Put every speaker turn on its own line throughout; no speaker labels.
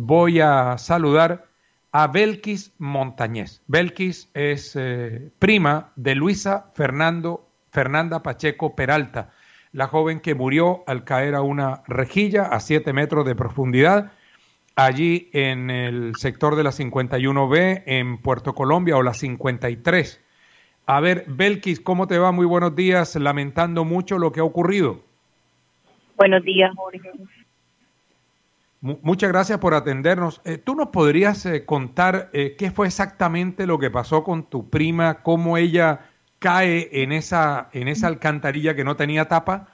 voy a saludar a Belkis Montañez. Belkis es prima de Luisa Fernanda Pacheco Peralta, la joven que murió al caer a una rejilla a 7 metros de profundidad, allí en el sector de la 51B en Puerto Colombia, o la 53. A ver, Belkis, ¿cómo te va? Muy buenos días, lamentando mucho lo que ha ocurrido.
Buenos días, Jorge.
Muchas gracias por atendernos. ¿Tú nos podrías contar qué fue exactamente lo que pasó con tu prima, cómo ella cae en esa alcantarilla que no tenía tapa?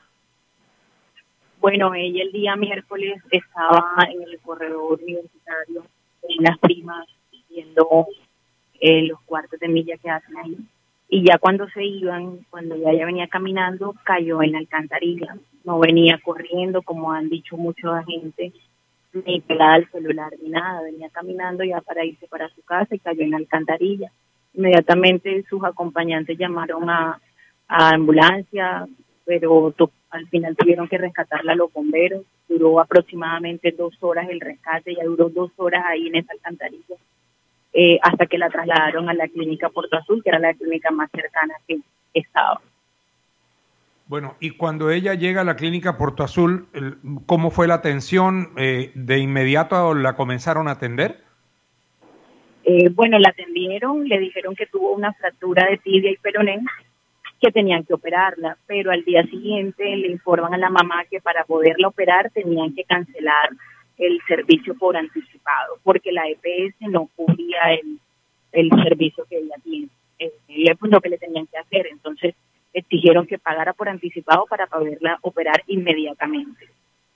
Bueno, ella el día miércoles estaba en el corredor universitario con unas primas viendo los cuartos de milla que hacen ahí. Y ya cuando se iban, cuando ya ella venía caminando, cayó en la alcantarilla. No venía corriendo, como han dicho mucha gente, ni pegada al celular, ni nada. Venía caminando ya para irse para su casa y cayó en la alcantarilla. Inmediatamente sus acompañantes llamaron a ambulancia, pero al final tuvieron que rescatarla a los bomberos. Duró aproximadamente 2 horas el rescate, ya duró 2 horas ahí en esa alcantarilla, hasta que la trasladaron a la clínica Puerto Azul, que era la clínica más cercana que estaba.
Bueno, y cuando ella llega a la clínica Puerto Azul, ¿cómo fue la atención? ¿De inmediato la comenzaron a atender?
Bueno, la atendieron, le dijeron que tuvo una fractura de tibia y peroné, que tenían que operarla, pero al día siguiente le informan a la mamá que para poderla operar tenían que cancelar el servicio por anticipado, porque la EPS no cubría el servicio que ella tiene, pues lo que le tenían que hacer. Entonces exigieron que pagara por anticipado para poderla operar inmediatamente.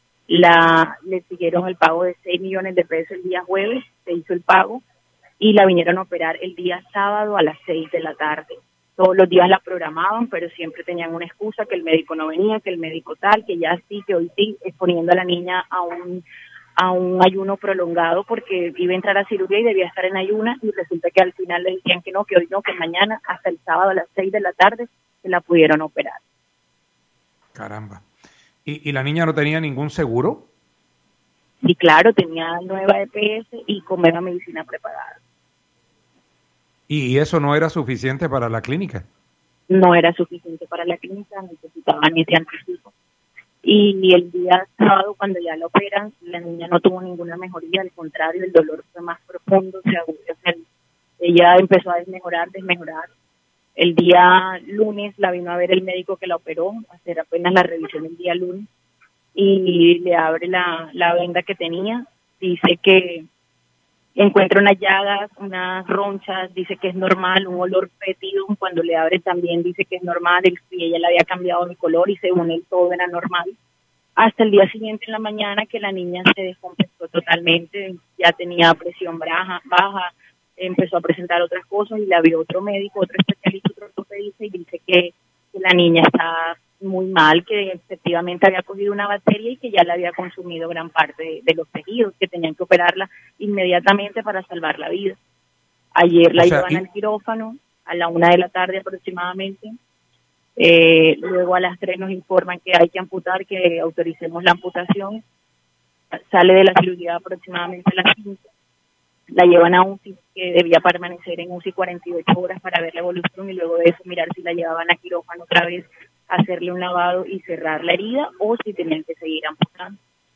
Le exigieron el pago de 6 millones de pesos el día jueves, se hizo el pago y la vinieron a operar el día sábado a las 6 de la tarde. Todos los días la programaban, pero siempre tenían una excusa, que el médico no venía, que el médico tal, que ya sí, que hoy sí, exponiendo a la niña a un ayuno prolongado porque iba a entrar a cirugía y debía estar en ayuna, y resulta que al final le decían que no, que hoy no, que mañana, hasta el sábado a las 6 de la tarde se la pudieron operar.
Caramba. ¿Y la niña no tenía ningún seguro?
Sí, claro, tenía nueva EPS y con nueva medicina preparada.
¿Y eso no era suficiente para la clínica?
No era suficiente para la clínica, necesitaban ese anticipo. Y el día sábado, cuando ya la operan, la niña no tuvo ninguna mejoría, al contrario, el dolor fue más profundo, ella empezó a desmejorar. El día lunes la vino a ver el médico que la operó, a hacer apenas la revisión el día lunes, y le abre la venda que tenía, dice que encuentra unas llagas, unas ronchas, dice que es normal, un olor fétido, cuando le abre también dice que es normal, y ella le había cambiado de color y según él todo era normal. Hasta el día siguiente en la mañana que la niña se descompensó totalmente, ya tenía presión baja, empezó a presentar otras cosas y la vio otro médico, otro especialista, otro ortopedista, y dice que la niña está muy mal, que efectivamente había cogido una bacteria y que ya le había consumido gran parte de los tejidos, que tenían que operarla inmediatamente para salvar la vida. Ayer la llevan al quirófano a la 1 de la tarde aproximadamente. Luego a las 3 nos informan que hay que amputar, que autoricemos la amputación. Sale de la cirugía aproximadamente a las 5. La llevan a UCI, que debía permanecer en UCI 48 horas para ver la evolución y luego de eso mirar si la llevaban a quirófano otra vez, hacerle un lavado y cerrar la herida, o si tenían que seguir amputando.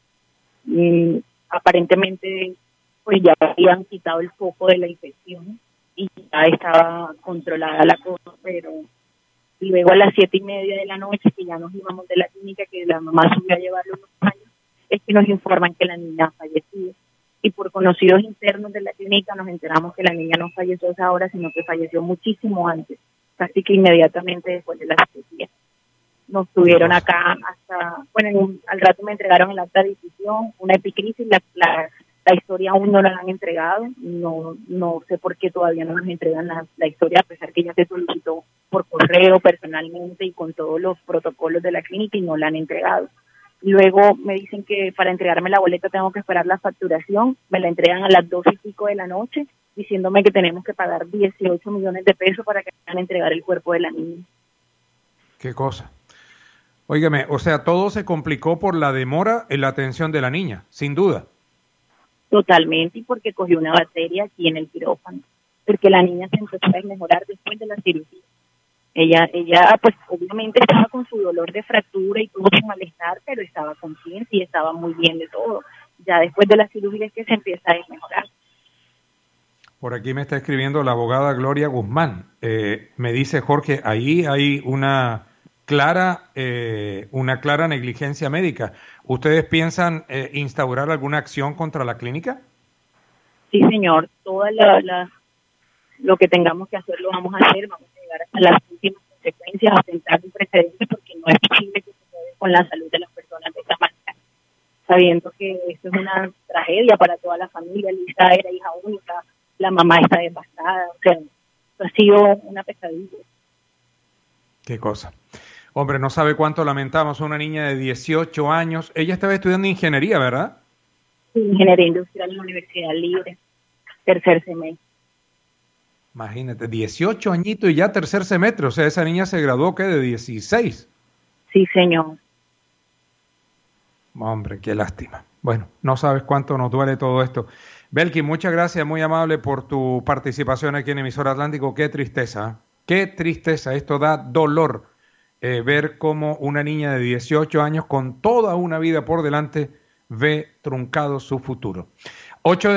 Aparentemente pues ya habían quitado el foco de la infección y ya estaba controlada la cosa, pero luego a las 7:30 de la noche, que ya nos íbamos de la clínica, que la mamá subió a llevarlo unos años, es que nos informan que la niña ha fallecido. Y por conocidos internos de la clínica nos enteramos que la niña no falleció a esa hora, sino que falleció muchísimo antes, casi que inmediatamente después de la cirugía. Nos tuvieron acá hasta, al rato me entregaron el acta de decisión, una epicrisis, la historia aún no la han entregado, no sé por qué todavía no nos entregan la historia, a pesar que ya se solicitó por correo, personalmente y con todos los protocolos de la clínica, y no la han entregado. Luego me dicen que para entregarme la boleta tengo que esperar la facturación, me la entregan a las 2:05 de la noche, diciéndome que tenemos que pagar 18 millones de pesos para que puedan entregar el cuerpo de la niña.
¿Qué cosa? Óigame, o sea, todo se complicó por la demora en la atención de la niña, sin duda.
totalmente, y porque cogió una bacteria aquí en el quirófano, porque la niña se empezó a desmejorar después de la cirugía. Ella, pues obviamente estaba con su dolor de fractura y tuvo su malestar, pero estaba consciente y estaba muy bien de todo. Ya después de la cirugía es que se empieza a desmejorar.
Por aquí me está escribiendo la abogada Gloria Guzmán. Me dice Jorge, ahí hay una clara negligencia médica. ¿Ustedes piensan instaurar alguna acción contra la clínica?
Sí, señor, lo que tengamos que hacer lo vamos a hacer, vamos a llegar hasta las últimas consecuencias, a sentar un precedente, porque no es posible que se quede con la salud de las personas de esta manera, sabiendo que esto es una tragedia para toda la familia. Lisa era hija única, la mamá está devastada, o sea, esto ha sido una pesadilla.
Qué cosa. Hombre, no sabe cuánto lamentamos a una niña de 18 años. Ella estaba estudiando ingeniería, ¿verdad?
Ingeniería industrial en la Universidad Libre, tercer semestre.
Imagínate, 18 añitos y ya tercer semestre. O sea, esa niña se graduó, ¿qué? De 16.
Sí, señor.
Hombre, qué lástima. Bueno, no sabes cuánto nos duele todo esto. Belki, muchas gracias, muy amable por tu participación aquí en Emisora Atlántico. Qué tristeza, qué tristeza. Esto da dolor ver cómo una niña de 18 años con toda una vida por delante ve truncado su futuro. 8